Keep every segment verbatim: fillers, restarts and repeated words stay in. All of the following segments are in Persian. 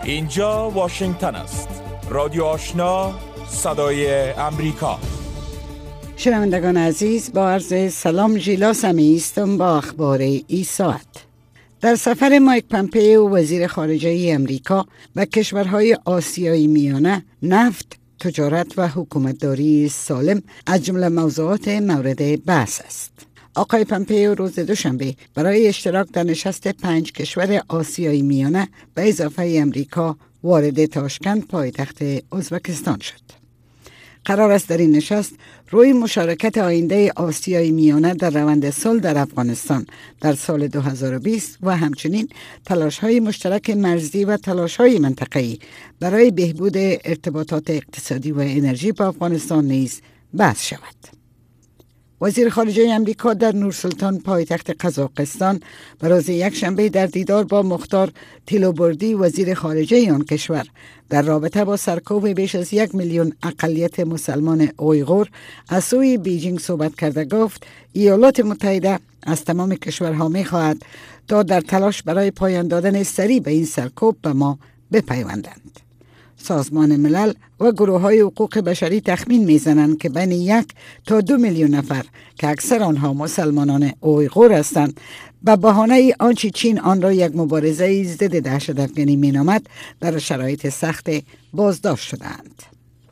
اینجا واشنگتن است. رادیو آشنا، صدای امریکا. شنوندگان عزیز، با عرض سلام ژیلا سمیعی هستم با اخبار این ساعت. در سفر مایک پامپئو وزیر خارجه امریکا به کشورهای آسیای میانه، نفت، تجارت و حکومتداری سالم از جمله موضوعات مورد بحث است. آقای پامپئو روز دوشنبه برای اشتراک در نشست پنج کشور آسیای میانه به اضافه امریکا وارد تاشکند پایتخت ازبکستان شد. قرار است در این نشست روی مشارکت آینده آسیای میانه در روند صلح در افغانستان در سال دو هزار و بیست و همچنین تلاش‌های مشترک مرزی و تلاش‌های منطقه‌ای برای بهبود ارتباطات اقتصادی و انرژی با افغانستان نیز بحث شود. وزیر خارجه امریکا در نورسلطان پایتخت قزاقستان به روز یکشنبه در دیدار با مختار تیلوبردی وزیر خارجه آن کشور در رابطه با سرکوب بیش از یک میلیون اقلیت مسلمان اویغور از سوی بیجینگ صحبت کرده گفت ایالات متحده از تمام کشورها می خواهد تا در تلاش برای پایان دادن سریع به این سرکوب به ما بپیوندند. سازمان ملل و گروه های حقوق بشری تخمین میزنند که بین یک تا دو میلیون نفر که اکثر آنها مسلمانان اویغور هستند به بهانه آنچه چین آن را یک مبارزه ضد دهشت‌افکنی مینامد در شرایط سخت بازداشت شدند.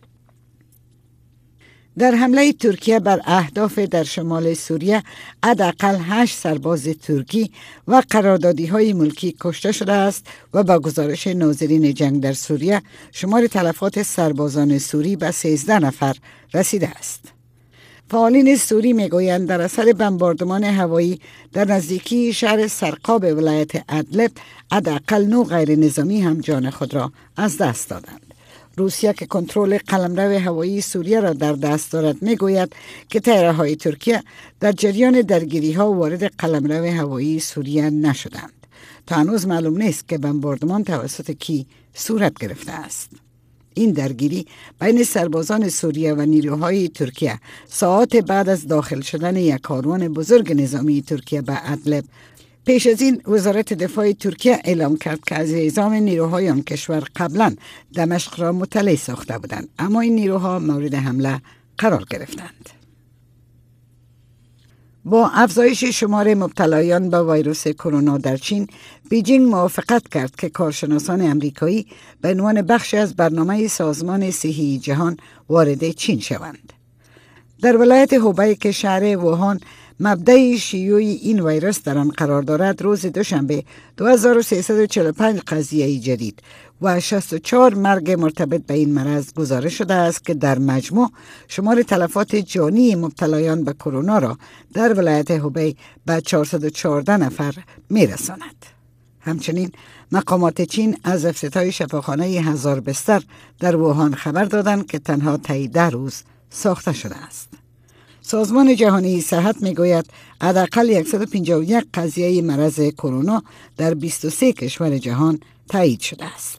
در حمله ترکیه بر اهداف در شمال سوریه حداقل هشت سرباز ترکی و قراردادی‌های ملکی کشته شده است و با گزارش ناظرین جنگ در سوریه شمار تلفات سربازان سوری به سیزده نفر رسیده است. فعالین سوری میگویند در اثر بمباردمان هوایی در نزدیکی شهر سرقاب ولایت ادلب حداقل نه غیر نظامی هم جان خود را از دست دادند. روسیه که کنترل قلمرو هوایی سوریه را در دست دارد میگوید که طیاره‌های ترکیه در جریان درگیری‌ها وارد قلمرو هوایی سوریه نشدند. تا هنوز معلوم نیست که بمباردمان توسط کی صورت گرفته است. این درگیری بین سربازان سوریه و نیروهای ترکیه ساعات بعد از داخل شدن یک کاروان بزرگ نظامی ترکیه به ادلب. پیش از این وزارت دفاع ترکیه اعلام کرد که از اعزام نیروهای آن کشور قبلا دمشق را مطلع ساخته بودند، اما این نیروها مورد حمله قرار گرفتند. با افزایش شمار مبتلایان به ویروس کرونا در چین، بیجینگ موافقت کرد که کارشناسان امریکایی به عنوان بخشی از برنامه سازمان صحی جهان وارد چین شوند. در ولایت هوبی که شهر ووهان مبدأ شیوع این ویروس در آن قرار دارد، روز دوشنبه دو هزار و سیصد و چهل و پنج قضیه جدید و شصت و چهار مرگ مرتبط به این مرض گزارش شده است که در مجموع شمار تلفات جانی مبتلایان به کرونا را در ولایت هوبی به چهارصد و چهارده نفر میرساند. همچنین مقامات چین از افتتاح شفاخانه هزار بستر در ووهان خبر دادند که تنها طی ده روز ساخته شده است. سازمان جهانی صحت میگوید حداقل صد و پنجاه و یک قضیه مرض کرونا در بیست و سه کشور جهان تایید شده است.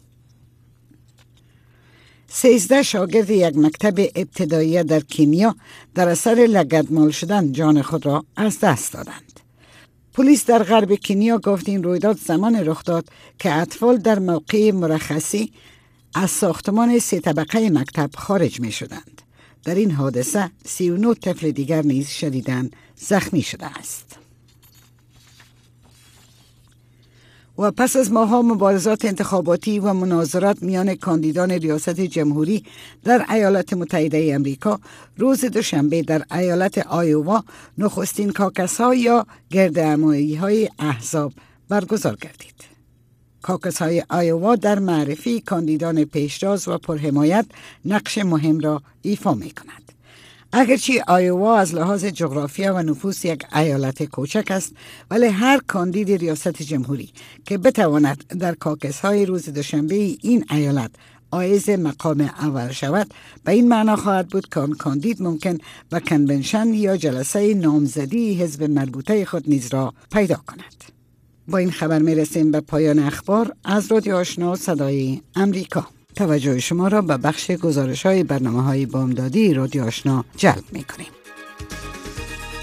سیزده شاگرد یک مکتب ابتدایی در کنیا در اثر لگدمال شدن جان خود را از دست دادند. پلیس در غرب کنیا گفت این رویداد زمان رخ داد که اطفال در موقع مرخصی از ساختمان سه طبقه مکتب خارج می شدند. در این حادثه سی و نه طفل دیگر نیز شدیداً زخمی شده است. و پس از ماه‌ها مبارزات انتخاباتی و مناظرات میان کاندیدان ریاست جمهوری در ایالات متحده امریکا، روز دوشنبه در ایالت آیووا نخستین کاکس‌ها یا گردهمایی‌های احزاب برگزار گردید. کاکس‌های آیووا در معرفی کاندیدان پیشتاز و پرحمایت نقش مهم را ایفا می‌کند. اگرچه آیووا از لحاظ جغرافیا و نفوس یک ایالت کوچک است، ولی هر کاندید ریاست جمهوری که بتواند در کاکس‌های روز دوشنبه این ایالت عایز مقام اول شود، به این معنا خواهد بود که آن کاندید ممکن به کنونشن یا جلسه نامزدی حزب مربوطه خود نیز را پیدا کند. با این خبر می رسیم به پایان اخبار از رادیو آشنا صدای امریکا. توجه شما را به بخش گزارش های برنامه های بامدادی رادیو آشنا جلب می کنیم.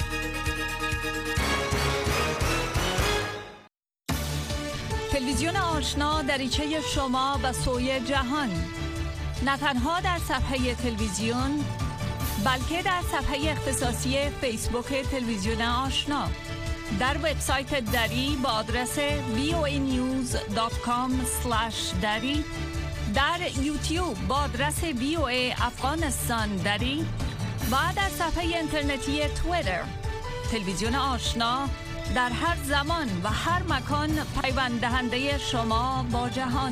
تلویزیون آشنا دریچه شما به سوی جهان، نه تنها در صفحه تلویزیون بلکه در صفحه اختصاصی فیسبوک تلویزیون آشنا، در وبسایت دری با آدرس وی او ای نیوز دات کام اسلش دری، در یوتیوب با آدرس وی او ای افغانستان دری و در صفحه اینترنتی توییتر. تلویزیون آشنا در هر زمان و هر مکان پیوند دهنده شما با جهان.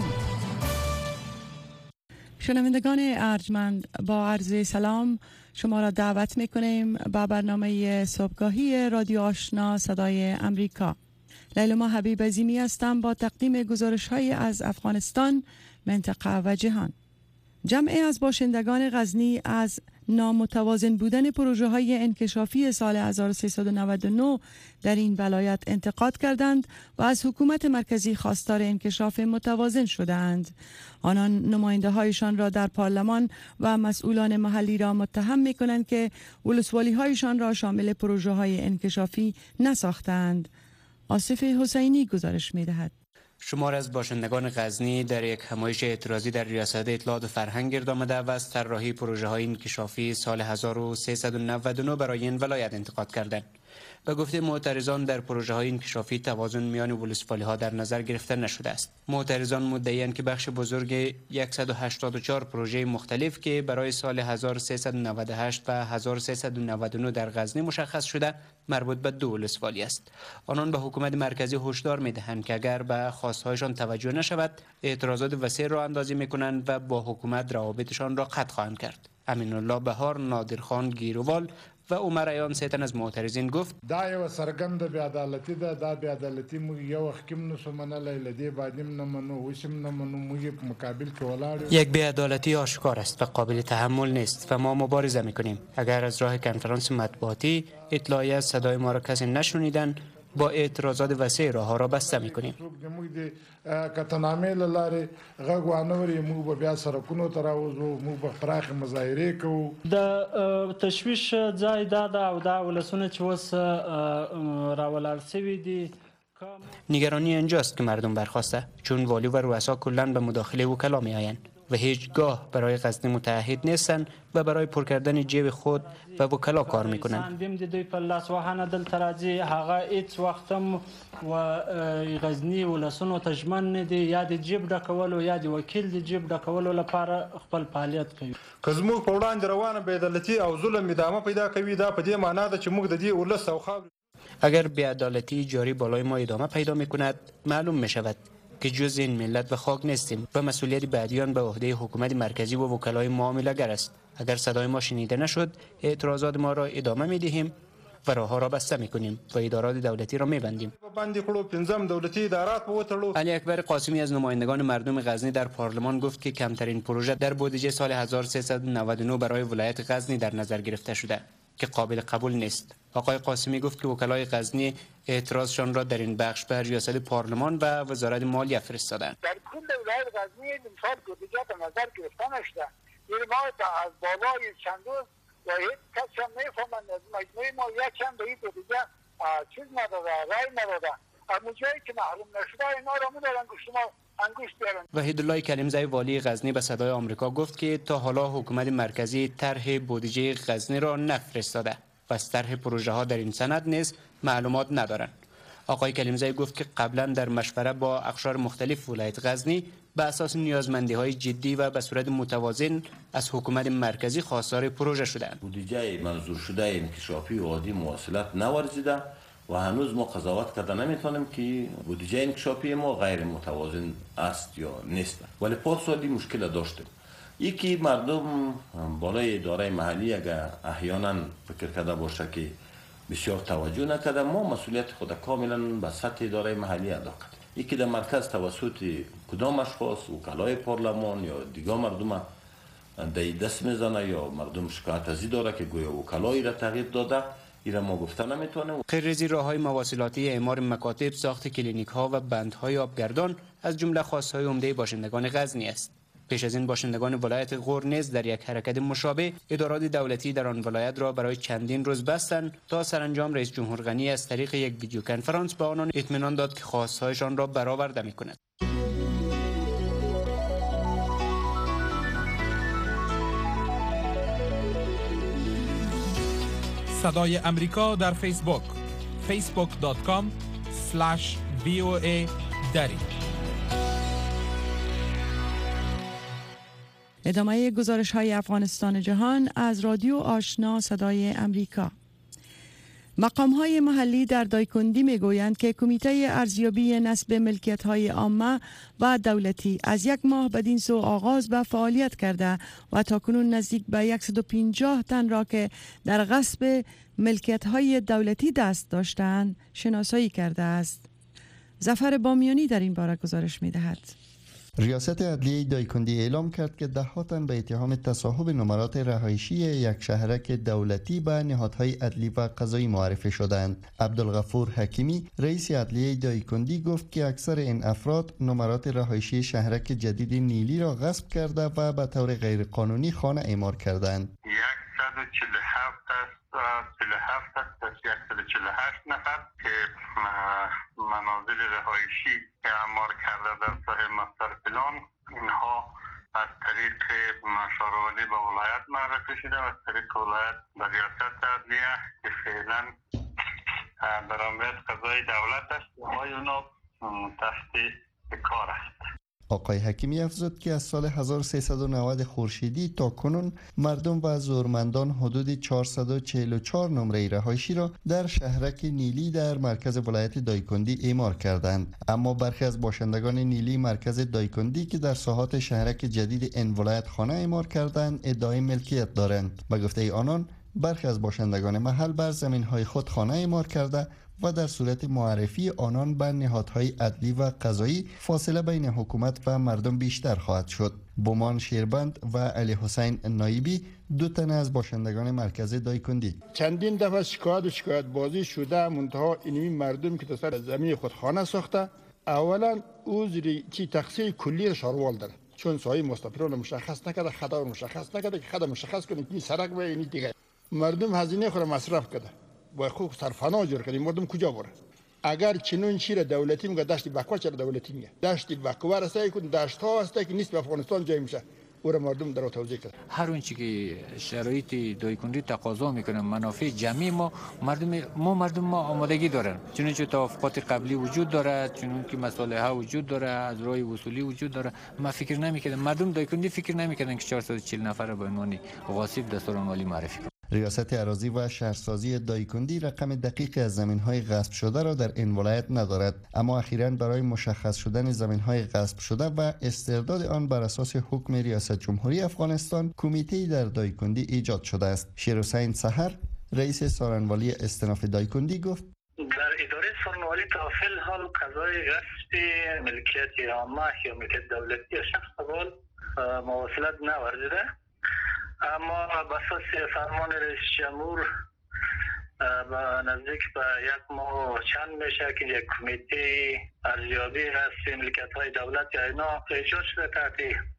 شنوندگان ارجمند، با عرض سلام شما را دعوت میکنیم به برنامه صبحگاهی رادیو آشنا صدای امریکا. لیلما حبیب عظیمی هستم با تقدیم گزارش های از افغانستان، منطقه و جهان. جمعی از باشندگان غزنی از نامتوازن بودن پروژه های انکشافی سال هزار و سیصد و نود و نه در این ولایت انتقاد کردند و از حکومت مرکزی خواستار انکشاف متوازن شدند. آنان نماینده هایشان را در پارلمان و مسئولان محلی را متهم می کنند که ولسوالی هایشان را شامل پروژه های انکشافی نساختند. آصف حسینی گزارش می دهد. شمار از باشندگان غزنی در یک همایش اعتراضی در ریاست اطلاعات و فرهنگ گرد آمده و از طراحی پروژه های انکشافی سال هزار و سیصد و نود و نه برای این ولایت انتقاد کردند. به گفته معترضان در پروژه های انکشافی توازن میان ولسوالی ها در نظر گرفته نشده است. معترضان مدعی‌اند که بخش بزرگ صد و هشتاد و چهار پروژه مختلف که برای سال هزار و سیصد و نود و هشت و هزار و سیصد و نود و نه در غزنی مشخص شده مربوط به دو ولسوالی است. آنان به حکومت مرکزی هشدار می‌دهند که اگر به خواست‌هایشان توجه نشود، اعتراضات وسیع را اندازی می‌کنند و با حکومت روابطشان را قطع خواهند کرد. امین الله بهار، نادرخان گیروال و عمر ایان سیتن از معترضین گفت دا یو سرګند بی عدالتی ده، دا بی عدالتی مو یو حکیم نو سمنه لدی بعدیم نمنو وسم نمنو مو مقابل کې ولاړ. یک بی عدالتی آشکار است و قابل تحمل نیست و ما مبارزه میکنیم. اگر از راه کنفرانس مطبوعاتی اطلاعی از صدای ما را کسی نشنیدن، با اعتراضات وسیع راه را بسته میکنیم. کتنامه لاره غوانوري مو به بیا سرکونو تراوزو مو به فراخ مظاهره کوو. د تشویش ځای دا دا او دا ولسونه چې وس راولار سوي دي. نگرانی اینجاست که مردم برخواسته، چون والی و رؤسا کلا به مداخله وکلا می آیند و هیچگاه برای غزنی متعهد نیستند و برای پر کردن جیب خود و وکلا کار میکنند. دیم د دوی په لاس وهانه دل تراځي هغه هیڅ وختم و غزنی ولسونو تجمن نه دی، یا د جیب ډکولو یا د وکیل د جیب ډکولو لپاره خپل فعالیت کوي. کزمو په وړاندې روانه بې عدالتي او ظلم ادامه پیدا کوي، دا په دې معنا ده چې موږ د دې ولس او خاور. اگر بی‌عدالتی جاری بالای ما ادامه پیدا میکند، معلوم میشود که جز این ملت و خاک نیستیم و مسئولیت بعدیان به عهده حکومت مرکزی و وکلای معامله‌گر است. اگر صدای ما شنیده نشد، اعتراضات ما را ادامه میدهیم و راه‌ها را بسته میکنیم و ادارات دولتی را میبندیم. علی اکبر قاسمی از نمایندگان مردم غزنی در پارلمان گفت که کمترین پروژه در بودجه سال هزار و سیصد و نود و نه برای ولایت غزنی در نظر گرفته شده که قابل قبول نیست. آقای قاسمی گفت که وکلای غزنی اعتراضشان را در این بخش به ریاست پارلمان و وزارت مالیه فرستادند. در کل ولایت غزنی امسال بودجه به نظر گرفته نشده. این ما از بالای چند روز و هیچ کس هم نمی‌فهمند از مجموعه مالیه چند به این بودجه چیز نداده، رای نداده. اما جایی که محروم نشده اینا را می‌دارن که شما انگشت بیارن. وحیدالله کلیمزی والی غزنی به صدای آمریکا گفت که تا حالا حکومت مرکزی طرح بودجه غزنی را نفرستاده و از طرح پروژه ها در این سند نیز معلومات ندارند. آقای کلیمزی گفت که قبلا در مشوره با اقشار مختلف ولایت غزنی به اساس نیازمندی های جدی و به صورت متوازن از حکومت مرکزی خواستار پروژه شدند. بودجه منظور شده انکشافی و عادی مواصلات نورزیده و هنوز ما قضاوت کرده نمیتونیم که بودجه انکشافی ما غیر متوازن است یا نیست. ولی پارسالی مشکل داشتیم. یکی مردم بالای اداره محلی اگر احیانا فکر کرده باشه که بسیار توجه نکرده، ما مسئولیت خود کاملا به سطح اداره محلی ادا کردیم. یکی در مرکز توسط کدام اشخاص وکلای پارلمان یا دیگر مردم دای دست میزنه یا مردم شکایت ازی داره که گویا وکلایی را تغییر داده، اینا ما گفته نمیتونیم. غیررضی راههای مواصلاتی، اعمار مکاتب، ساخت کلینیک ها و بندهای آبگردان از جمله خواستهای عمده باشندگان غزنی است. پیش از این باشندگان ولایت غور نیز در یک حرکت مشابه ادارات دولتی در آن ولایت را برای چندین روز بستند تا سرانجام رئیس جمهور غنی از طریق یک ویدیو کنفرانس به آنان اطمینان داد که خواستهایشان را برآورده می‌کند. صدای امریکا در فیسبوک فیسبوک دات کام اسلش وی او ای دری. ادامه گزارش های افغانستان جهان از رادیو آشنا صدای امریکا. مقام های محلی در دایکندی می گویند که کمیته ارزیابی نسب ملکیت های عامه و دولتی از یک ماه بدین سو آغاز به فعالیت کرده و تاکنون نزدیک به صد و پنجاه تن را که در غصب ملکیت های دولتی دست داشتند شناسایی کرده است. ظفر بامیانی در این باره گزارش می دهد. ریاست عدلیه دایکندی اعلام کرد که ده ها تن به اتهام تصاحب نمرات رهایشی یک شهرک دولتی به نهادهای عدلی و قضایی معرفی شدند. عبدالغفور حکیمی رئیس عدلیه دایکندی گفت که اکثر این افراد نمرات رهایشی شهرک جدید نیلی را غصب کرده و به طور غیرقانونی خانه اعمار کردند. صد و چهل و هفت است چهل و هفت است صد و چهل و هشت نفر که منازل رهایشی اعمار کرده در ساحل مستر پلان. اینها از طریق شاروانی به ولایت معرفی شده و از طریق ولایت به ریاست عدلیه که فعلا در امریت قضای دولت است و اونا تحت کار است. آقای حکیمی افزود که از سال هزار و سیصد و نود خورشیدی تا کنون مردم و زورمندان حدود چهارصد و چهل و چهار نمره رهایشی را در شهرک نیلی در مرکز ولایت دایکندی اعمار کردند، اما برخی از باشندگان نیلی مرکز دایکندی که در ساحات شهرک جدید این ولایت خانه اعمار کردند ادعای ملکیت دارند. به گفته آنان برخی از باشندگان محل بر زمین‌های خود خانه اعمار کرده و در صورت معرفی آنان به نهادهای عدلی و قضایی فاصله بین حکومت و مردم بیشتر خواهد شد. بومان شیربند و علی حسین نایبی دو تن از باشندگان مرکز دایکندی چندین دفعه شکایت و شکایت بازی شده، منتها اینمی مردم که سر زمین خود خانه ساخته اولا عذر چی تقصیر کلی شاروال داره، چون سایه مستقران مشخص نکرده، خطا مشخص نکرده که خطا مشخص کنه که سرک و اینی دیگه مردم هزینه خود مصرف کرده با خوب سرفنا جور کردیم. مردم کجا بره؟ اگر چنون چیره دولتی میگه دشت بکوا چرا دولتی میگه دشت بکوا رسای کن دشت ها هست که نیست به افغانستان جای میشه او را مردم در توضیح کرد. هر اون چی که شرایط دایکندی تقاضا میکنه منافع جمعی ما مردم ما مردم ما آمادگی دارن، چون چه توافقات قبلی وجود داره، چون که مسائل ها وجود داره، از راه وصولی وجود داره. ما فکر نمیکردم مردم دایکندی فکر نمیکردن که چهارصد و چهل نفر به عنوان غاصب دستورالعمالی معرفی کنند. ریاست اراضی و شهرسازی دایکندی رقم دقیقی از زمین‌های غصب شده را در این ولایت ندارد، اما اخیراً برای مشخص شدن زمین‌های غصب شده و استرداد آن بر اساس حکم ریاست جمهوری افغانستان کمیته‌ای در دایکندی ایجاد شده است. شیرحسین سحر رئیس سارنوالی استناف دایکندی گفت در اداره سارنوالی تا فعل حال قضای غصب ملکیت عامه یا ملکیت دولتی شخص قبل مواصلت نورزیده، اما به اساس فرمان رئیس جمهور با نزدیک به یک ماه چند میشه که یک کمیته ارزیابی غصب ملکیت های دولت یا اینا ایجاد شده تحت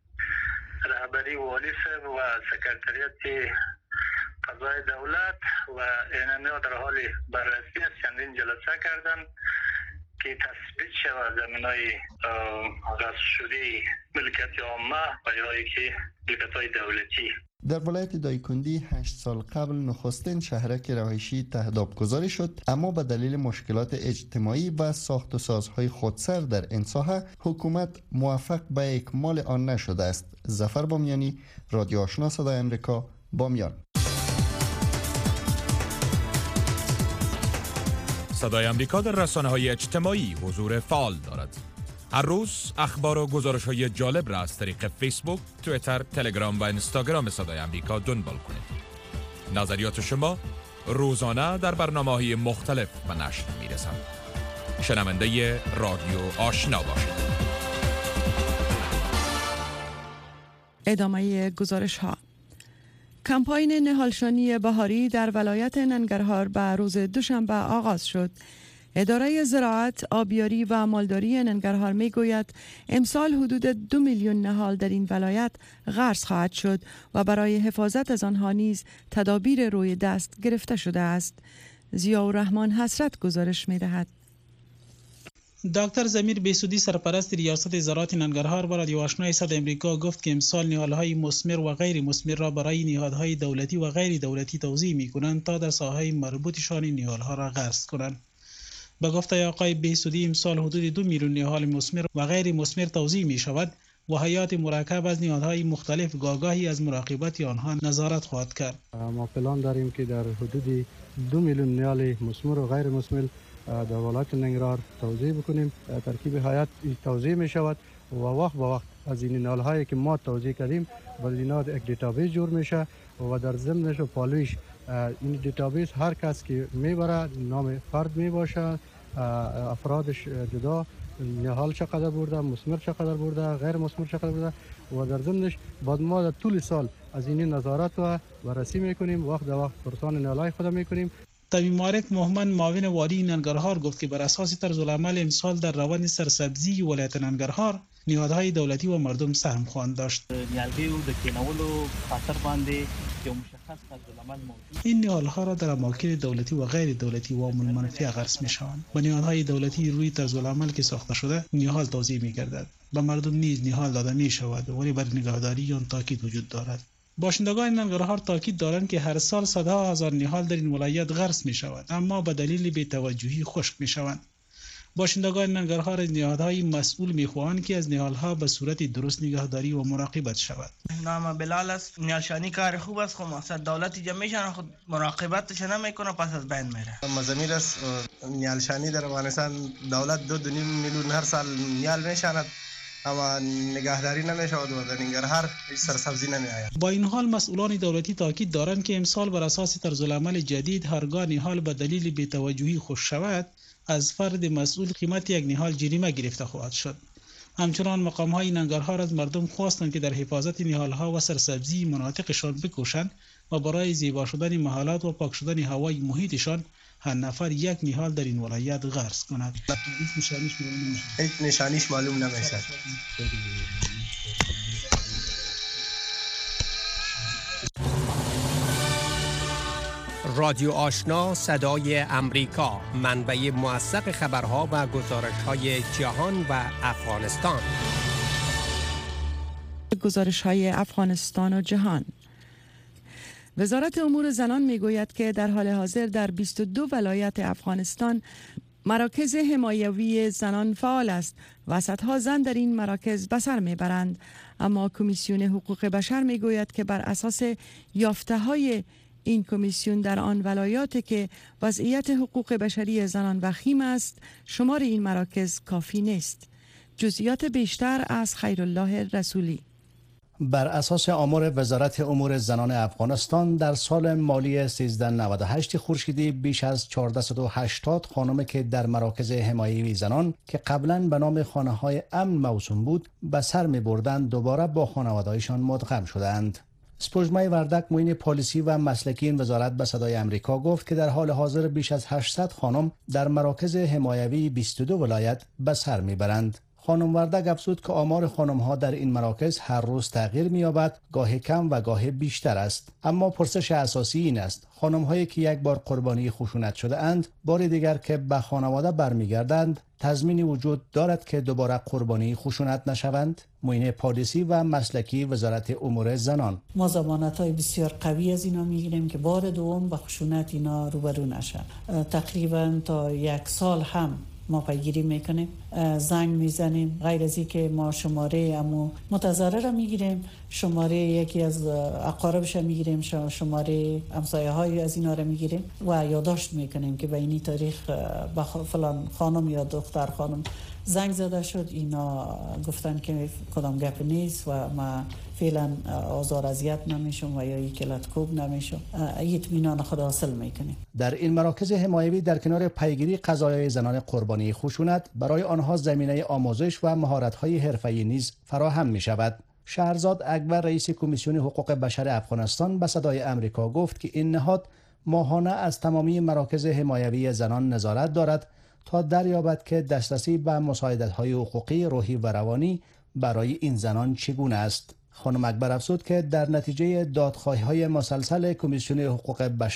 رهبری والی صاحب و سکرتریت قضای دولت و اینها در حال بررسی است. چندین جلسه کردن که تثبیت شود زمینای غصب شده ملکیت عامه و یا که ملکیت های دولتی. در ولایت دایکندی هشت سال قبل نخستین شهرک رهایشی تهداب گذاری شد، اما به دلیل مشکلات اجتماعی و ساخت و سازهای خودسر در این ساحه حکومت موفق به اکمال آن نشده است. ظفر بامیانی، رادیو آشنا صدای امریکا، بامیان. صدای امریکا در رسانه‌های اجتماعی حضور فعال دارد. هر روز اخبار و گزارش‌های جالب را از طریق فیسبوک، توییتر، تلگرام و اینستاگرام صدای امریکا دنبال کنید. نظریات شما روزانه در برنامه‌های مختلف و نشر می‌رسند. شنونده رادیو آشنا باشید. ادامه گزارش‌ها. کمپاین نهالشانی بهاری در ولایت ننگرهار به روز دوشنبه آغاز شد. اداره زراعت، آبیاری و مالداری ننگرهار می گوید امسال حدود دو میلیون نهال در این ولایت غرس خواهد شد و برای حفاظت از آنها نیز تدابیر روی دست گرفته شده است. ضیاءالرحمن حسرت گزارش می دهد. دکتر ضمیر بیسودی سرپرست ریاست زراعت ننگرهار با رادیو آشنا صدای امریکا گفت که امسال نهالهای مثمر و غیر مثمر را برای نهادهای دولتی و غیر دولتی توزیع می‌کنند تا در ساحه‌های مربوطشان این نهالها را غرس کنند. به گفته آقای بیسودی امسال حدود دو میلیون نهال مثمر و غیر مثمر توزیع می‌شود و هیئات مرکب از نهادهای مختلف گاگاهی از مراقبت آنها نظارت خواهد کرد. ما پلان داریم که در حدود دو میلیون نهال مثمر و غیر مثمر در ولایت ننگرهار توزیع بکنیم. ترکیب هیئت توزیع می شود و وقت به وقت از این نهال هایی که ما توزیع کردیم با اینا یک دیتابیس جور میشه و در ضمنش و پالویش این دیتابیس هر کس که میبره نام فرد می باشه، افرادش جدا، نهال چقدر برده، مثمر چقدر برده، غیر مثمر چقدر برده و در ضمنش بعد ما در طول سال از این نظارت و بررسی میکنیم، وقت به وقت پرسان نهالهای خود میکنیم. طبیب معرف محمد معاون والی ننگرهار گفت که بر اساس طرز العمل امسال در روند سرسبزی ولایت ننگرهار نهادهای دولتی و مردم سهم خواهند داشت. این نهالها را در اماکن دولتی و غیر دولتی و عامل منفی غرس می شوند. با نهادهای دولتی روی طرز العمل که ساخته شده نهال توزیع می گردد. به مردم نیز نهال داده می شود ولی بر نگهداری آن تاکید وجود دارد. باشندگان ننگرهار تاکید دارند که هر سال صدها هزار نهال در این ولایت غرس می شود اما به دلیل بی‌توجهی خشک می شوند. باشندگان ننگرهار از نهادهای مسئول می خواهند که از نهالها به صورت درست نگهداری و مراقبت شود. نام بلال است. نهالشانی کار خوب است، خب مقصد دولتی جمعیشان خود مراقبتش نمیکنه پس از بین میره. مزمیر است. نهالشانی در افغانستان دولت دو دنیم میلیون هر سال نهال میشاند اما نگهداری نمیشود و در ننگرهار هیچ سرسبزی نمیآید. با این حال مسئولان دولتی تاکید دارند که امسال بر اساس طرز العمل جدید هرگاه نهال به دلیل بی‌توجهی خشک شود از فرد مسئول قیمت یک نهال جریمه گرفته خواهد شد. همچنان مقام های ننگرهار از مردم خواستند که در حفاظت نهال ها و سرسبزی مناطقشان بکوشند و برای زیبا شدن محلات و پاک شدن هوای محیطشان هر نفر یک نهال در این ولایت غرس کند. هیچ نشانیش معلوم نمیشه. رادیو آشنا صدای امریکا، منبع موثق خبرها و گزارش‌های جهان و افغانستان. گزارش‌های افغانستان و جهان. وزارت امور زنان میگوید که در حال حاضر در بیست و دو ولایت افغانستان مراکز حمایوی زنان فعال است و صدها زن در این مراکز به سر میبرند، اما کمیسیون حقوق بشر میگوید که بر اساس یافته‌های این کمیسیون در آن ولایاتی که وضعیت حقوق بشری زنان وخیم است شمار این مراکز کافی نیست. جزئیات بیشتر از خیرالله رسولی. بر اساس آمار وزارت امور زنان افغانستان در سال مالی سیزده نود و هشت خورشیدی بیش از چهارصد و هشتاد خانم که در مراکز حمایوی زنان که قبلا به نام خانه‌های امن موسوم بود به سر می‌بردند دوباره با خانواده‌هایشان مدغم شدند. سپوږمۍ وردک معین پالیسی و مسلکی این وزارت به صدای امریکا گفت که در حال حاضر بیش از هشتصد خانم در مراکز حمایوی بیست و دو ولایت به سر میبرند. خانم وردک افزود که آمار خانم ها در این مراکز هر روز تغییر می‌یابد، گاهی کم و گاهی بیشتر است. اما پرسش اساسی این است: خانم هایی که یک بار قربانی خشونت شده اند، بار دیگر که به خانواده برمیگردند، تضمینی وجود دارد که دوباره قربانی خشونت نشوند؟ معین پالیسی و مسلکی وزارت امور زنان: ما ضمانت‌های بسیار قوی از اینا میگیریم که بار دوم با خشونت اینا روبرو نشن. تقریبا تا یک سال هم ما پیگیری میکنیم، زنگ میزنیم، غیر از این که ما شماره امو متضرر را میگیریم، شماره یکی از اقاربش میگیریم، شماره همسایه های از اینا را میگیریم و یادداشت میکنیم که به این تاریخ به فلان خانم یا دختر خانم زنگ زده شد، اینا گفتن که کدام گپ نیست و ما فعلا آزار اذیت نمیشم و یا یک کلت کوب نمیشم، اطمینان خود حاصل میکنیم. در این مراکز حمایوی در کنار پیگیری قضایای زنان قربانی خشونت برای آنها زمینه آموزش و مهارت‌های حرفه‌ای نیز فراهم می‌شود. شهرزاد اکبر رئیس کمیسیون حقوق بشر افغانستان به صدای امریکا گفت که این نهاد ماهانه از تمامی مراکز حمایوی زنان نظارت دارد تا دریابد که دسترسی به مساعدت‌های حقوقی، روحی و روانی برای این زنان چگونه است. خانم اکبر افزود که در نتیجه دادخواهی‌های مسلسل کمیسیون حقوق بشر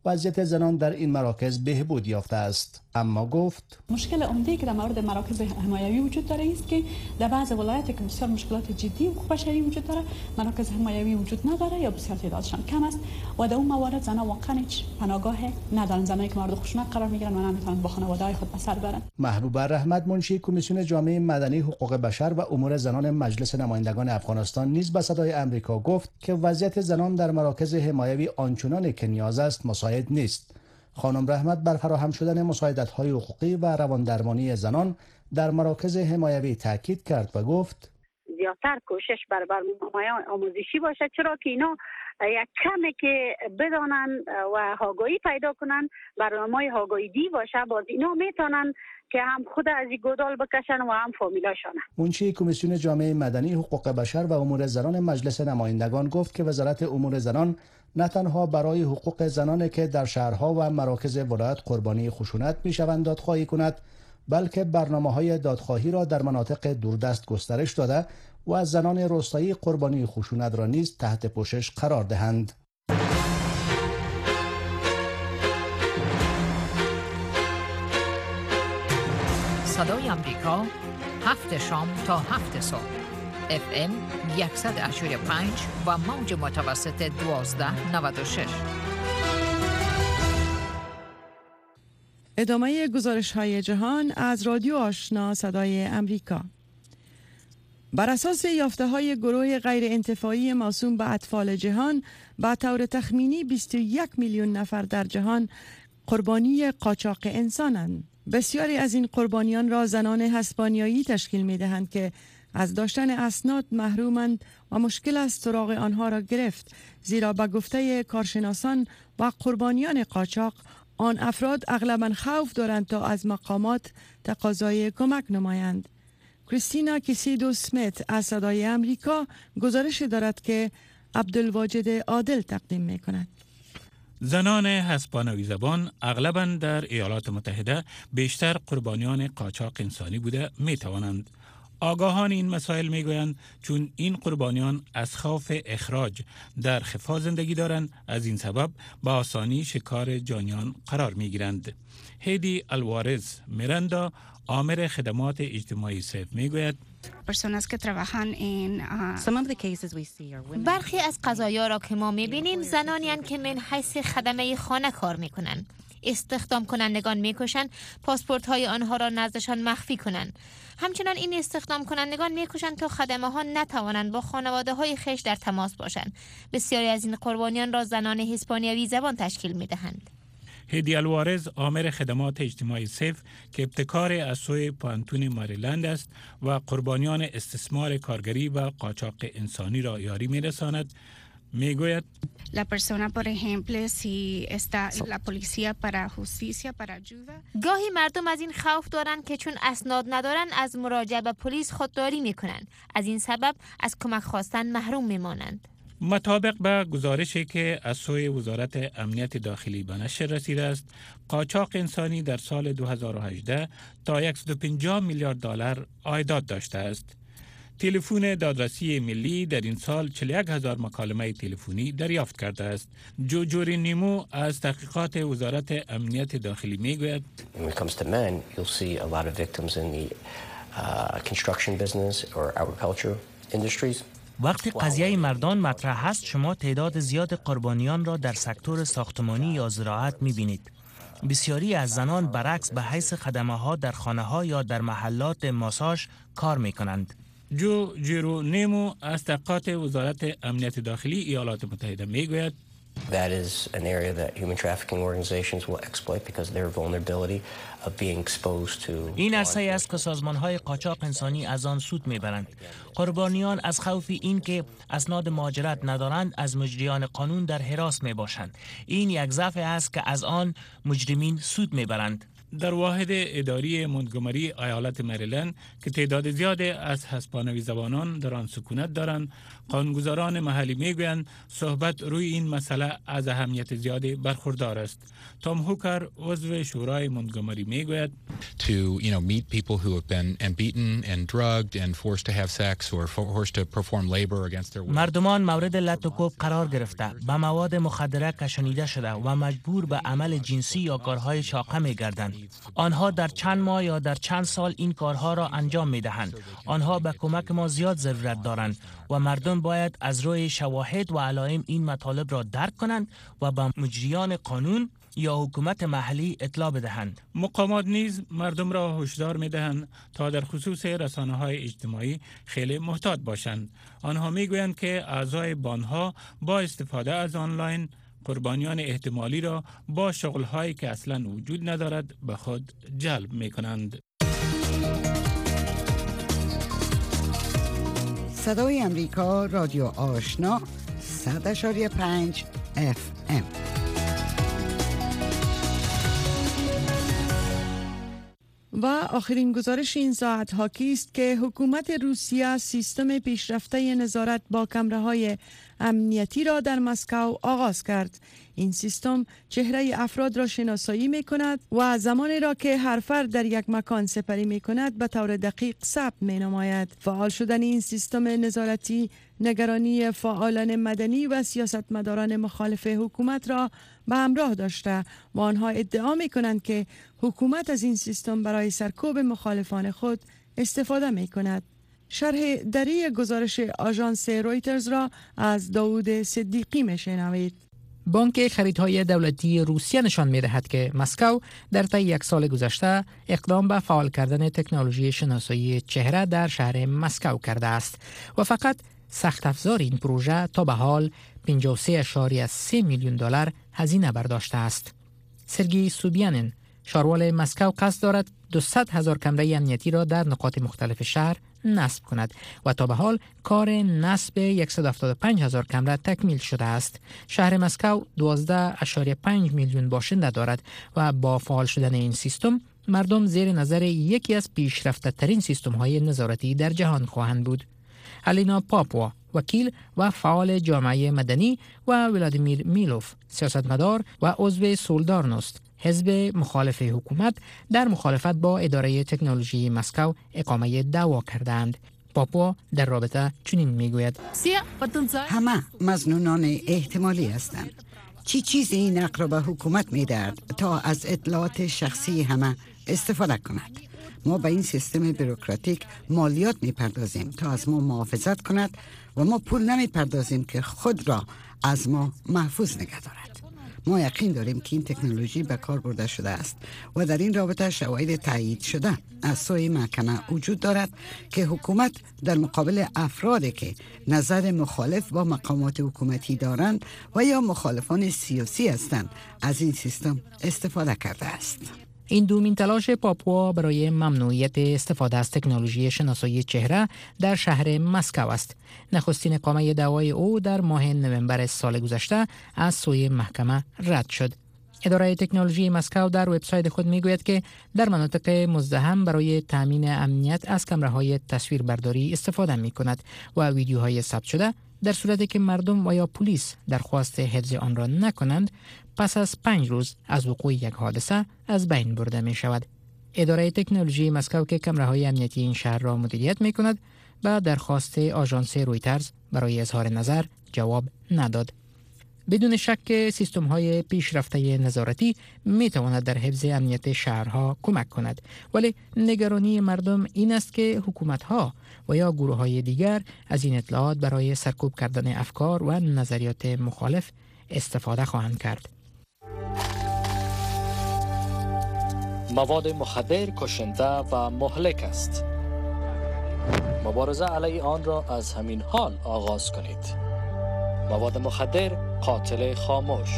وضعیت زنان در این مراکز بهبود یافته است. اما گفت مشکل عمده که در مورد مراکز حمایوی وجود داره است که در بعض ولایات که بسیار مشکلات جدی حقوق بشری وجود داره، مراکز حمایوی وجود نداره یا بسیار تعدادشان کم است و در اون موارد زنها واقعا هیچ پناهگاه ندارن. زنایی که مورد خشونت قرار میگیرن و نمیتونن با خانواده‌های خود به سر ببرن. محبوبه رحمت منشی کمیسیون جامعه مدنی حقوق بشر و امور زنان مجلس نمایندگان افغانستان نیز به صدای آمریکا گفت که وضعیت زنان در مراکز حمایوی آنچنانی که نیاز است مساعد نیست. خانم رحمت بر فراهم شدن مساعدت‌های حقوقی و رواندرمانی زنان در مراکز حمایوی تاکید کرد و گفت زیادتر کوشش بر برنامه‌های آموزشی باشه، چرا که اینا یک کمی که بدانن و آگاهی پیدا کنن، برنامه‌های آگاهی باشه، باز اینا میتونن که هم خود از این گودال بکشن و هم فامیلاشون. منشی کمیسیون جامعه مدنی حقوق بشر و امور زنان مجلس نمایندگان گفت که وزارت امور زنان نه تنها برای حقوق زنانی که در شهرها و مراکز ولایت قربانی خشونت میشوند دادخواهی کند، بلکه برنامه‌های دادخواهی را در مناطق دوردست گسترش داده و از زنان روستایی قربانی خشونت را نیز تحت پوشش قرار دهند. صدای آمریکا، هفت شام تا هفت صبح، اف ام صد و هشتاد و پنج و موج متوسط دوازده نود و شش. ادامه گزارش های جهان از رادیو آشنا صدای امریکا. بر اساس یافته های گروه غیر انتفاعی موسوم به اطفال جهان، به طور تخمینی بیست و یک میلیون نفر در جهان قربانی قاچاق انسانند. بسیاری از این قربانیان را زنان هسپانیایی تشکیل می دهند که از داشتن اسناد محرومند و مشکل است سراغ آنها را گرفت، زیرا به گفته کارشناسان و قربانیان قاچاق آن افراد اغلباً خوف دارند تا از مقامات تقاضای کمک نمایند. کریستینا کیسیدو سمیت از صدای امریکا گزارش دارد که عبدالواجد عادل تقدیم می کند. زنان هسپانوی زبان اغلباً در ایالات متحده بیشتر قربانیان قاچاق انسانی بوده می توانند. آگاهان این مسائل می گویند چون این قربانیان از خوف اخراج در خفا زندگی دارند، از این سبب با آسانی شکار جانیان قرار می گیرند. هیدی الوارز میراندا، آمر خدمات اجتماعی سیف می گوید برخی از قضایا را که ما می بینیم زنانی هستند که من حیث خدمه خانه کار می کنند. استخدام کنندگان می کشند پاسپورت های آنها را نزدشان مخفی کنند. همچنان این استخدام کنندگان می کشند تا خدمه ها نتوانند با خانواده های خویش در تماس باشند. بسیاری از این قربانیان را زنان هسپانیایی زبان تشکیل می دهند. هیدی الوارز، آمر خدمات اجتماعی سیف که ابتکار از سوی پانتون ماریلند است و قربانیان استثمار کارگری و قاچاق انسانی را یاری می رساند، می گوید La persona, por ejemplo, si está la policía para justicia, para ayuda. گاهی مردم از این خوف دارند که چون اسناد ندارند از مراجعه به پلیس خودداری می کنند. از این سبب از کمک خواستن محروم می مانند. مطابق به گزارشی که از سوی وزارت امنیت داخلی به نشر رسیده است، قاچاق انسانی در سال دو هزار و هجده تا صد و پنجاه میلیارد دلار عایدات داشته است. تلفن دادرسی ملی در این سال چهل و یک هزار مکالمه تلفنی دریافت کرده است. جوجوری نیمو از تحقیقات وزارت امنیت داخلی میگوید When it comes to men, you'll see a lot of victims in the uh, construction business or agriculture industries. وقتی قضیه مردان مطرح است، شما تعداد زیاد قربانیان را در سکتور ساختمانی یا زراعت می‌بینید. بسیاری از زنان برعکس به حیث خدمه ها در خانه ها یا در محلات ماساژ کار می‌کنند. جو جیرو نیمو از تحقیقات وزارت امنیت داخلی ایالات متحده میگوید That is an area that human trafficking organizations will exploit because their vulnerability of being exposed to. این عرصه است که سازمان‌های قاچاق انسانی از آن سود می‌برند. قربانیان از خوف این که اسناد مهاجرت ندارند از مجریان قانون در حراس می‌باشند. این یک ضعف است که از آن مجرمین سود می‌برند. در واحد اداری مونتگومری ایالت مریلند که تعداد زیادی از هسپانوی زبانان در آن سکونت دارند، قانونگذاران محلی میگویند صحبت روی این مسئله از اهمیت زیادی برخوردار است. تام هوکر عضو شورای مونتگومری میگوید to you know meet people who have been and beaten and drugged and forced to have sex or forced to perform labor against their will. مردمان مورد لط و کوب قرار گرفته، به مواد مخدره کشانیده شده و مجبور به عمل جنسی یا کارهای شاقه می‌گردند. آنها در چند ماه یا در چند سال این کارها را انجام می‌دهند. آنها به کمک ما زیاد ضرورت دارند و مردم باید از روی شواهد و علائم این مطالب را درک کنند و به مجریان قانون یا حکومت محلی اطلاع بدهند. مقامات نیز مردم را هشدار می‌دهند تا در خصوص رسانه‌های اجتماعی خیلی محتاط باشند. آنها می‌گویند که اعضای بانها با استفاده از آنلاین قربانیان احتمالی را با شغل‌هایی که اصلاً وجود ندارد به خود جلب می‌کنند. صدای امریکا، رادیو آشنا، صد اشاری پنج اف ام. و آخرین گزارش این ساعت حاکی است که حکومت روسیه سیستم پیشرفته نظارت با کامراهای امنیتی را در مسکو آغاز کرد. این سیستم چهره افراد را شناسایی می کند و زمانی را که هر فرد در یک مکان سپری می کند به طور دقیق ثبت می نماید. فعال شدن این سیستم نظارتی نگرانی فعالان مدنی و سیاستمداران مخالف حکومت را به همراه داشته و آنها ادعا می کنند که حکومت از این سیستم برای سرکوب مخالفان خود استفاده می کند. شرح دری گزارش آژانس رویترز را از داوود صدیقی می شنوید. بانک خریدهای دولتی روسیه نشان می دهد که مسکو در طی یک سال گذشته اقدام به فعال کردن تکنولوژی شناسایی چهره در شهر مسکو کرده است و فقط سخت افزار این پروژه تا به حال پنجاه و سه اشاریه سه میلیون دلار هزینه برداشته است. سرگی سوبیانین، شاروال مسکو، قصد دارد دویست هزار کامرای امنیتی را در نقاط مختلف شهر نصب کند و تا به حال کار نصب صد و هفتاد و پنج هزار کامرا تکمیل شده است. شهر مسکو دوازده اشاریه پنج میلیون باشنده دارد و با فعال شدن این سیستم مردم زیر نظر یکی از پیشرفته ترین سیستم های نظارتی در جهان خواهند بود. الینا پاپوا، وکیل و فعال جامعه مدنی، و ولادیمیر میلوف، سیاستمدار و عضو سولدارنوست، حزب مخالف حکومت، در مخالفت با اداره تکنولوژی مسکو اقامه دعوا کردند. پاپوا در رابطه چنین میگوید: همه مظنونان احتمالی هستند. چی چیزی این حق را به حکومت میدهد تا از اطلاعات شخصی همه استفاده کند؟ ما به این سیستم بروکراتیک مالیات میپردازیم تا از ما محافظت کند و ما پول نمیپردازیم که خود را از ما محفوظ نگه دارد. ما یقین داریم که این تکنولوژی به کار برده شده است و در این رابطه شواهد تایید شده از سوی محکمه وجود دارد که حکومت در مقابل افرادی که نظر مخالف با مقامات حکومتی دارند و یا مخالفان سیاسی هستند از این سیستم استفاده کرده است. این دومین تلاش پاپوا برای ممنوعیت استفاده از تکنولوژی شناسایی چهره در شهر مسکو است. نخستین اقامه دعوای او در ماه نوامبر سال گذشته از سوی محکمه رد شد. اداره تکنولوژی مسکو در وبسایت خود میگوید که در مناطق مزدحم برای تامین امنیت از کامراهای تصویربرداری استفاده می کند و ویدیوهای ثبت شده در صورتی که مردم و یا پلیس درخواست حفظ آن را نکنند پس از پنج روز از وقوع یک حادثه از بین برده می شود. اداره تکنولوژی مسکو که کامراهای امنیتی این شهر را مدیریت می کند به درخواست آژانس رویترز برای اظهار نظر جواب نداد. بدون شک سیستم های پیشرفته نظارتی می تواند در حفظ امنیت شهرها کمک کند، ولی نگرانی مردم این است که حکومت ها و یا گروه های دیگر از این اطلاعات برای سرکوب کردن افکار و نظریات مخالف استفاده خواهند کرد. مواد مخدر کشنده و مهلک است. مبارزه علیه آن را از همین حال آغاز کنید. مواد مخدر قاتل خاموش.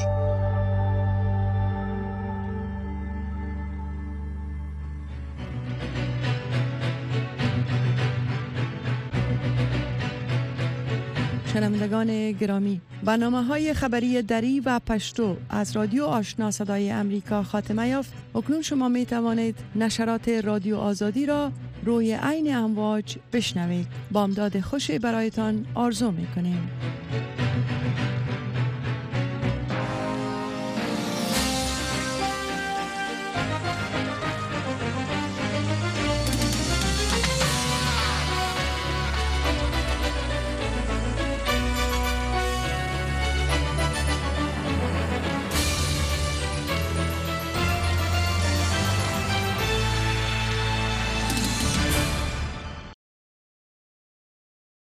شنوندگان گرامی، برنامه های خبری دری و پشتو از رادیو آشنا صدای امریکا خاتمه یافت. اکنون شما می توانید نشرات رادیو آزادی را روی عین امواج بشنوید. بامداد خوشی برایتان آرزو می کنیم.